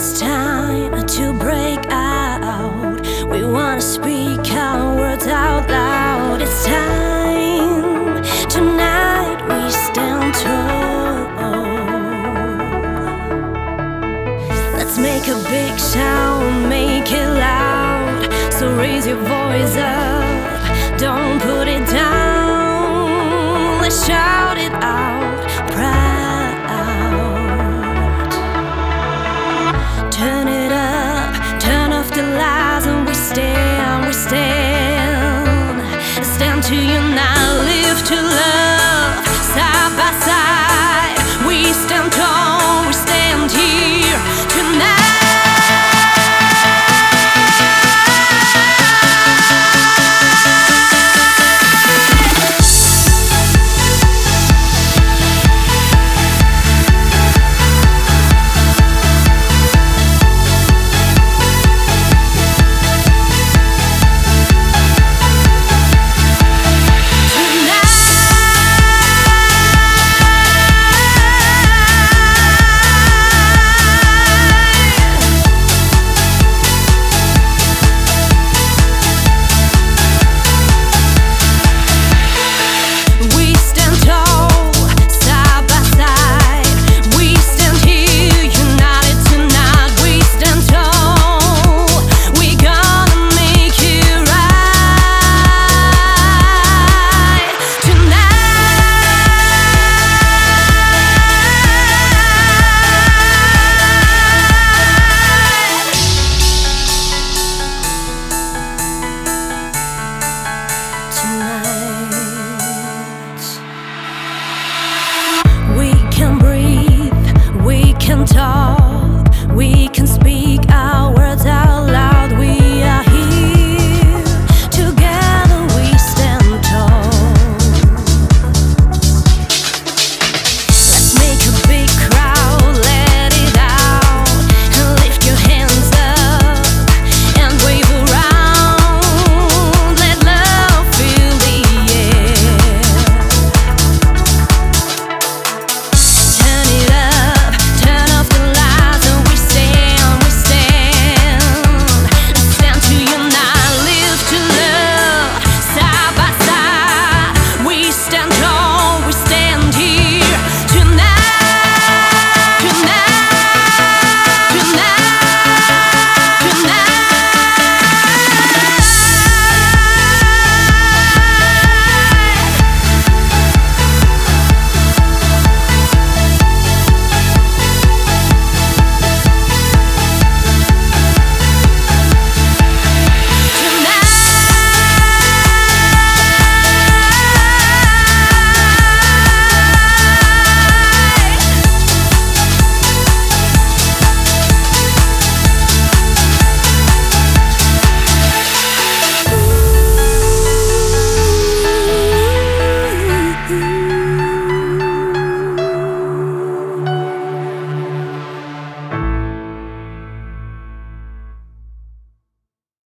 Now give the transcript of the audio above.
It's time to break out. We wanna speak our words out loud. It's time. Tonight we stand tall. Let's make a big sound, make it loud. So raise your voice up, don't put it down. Let's shout it out proud. Turn it up, turn off the lights, and we stand, we stand. Stand to unite, live to love, side by side. We stand tall, we stand here tonight. We can breathe, we can talk, we can speak out.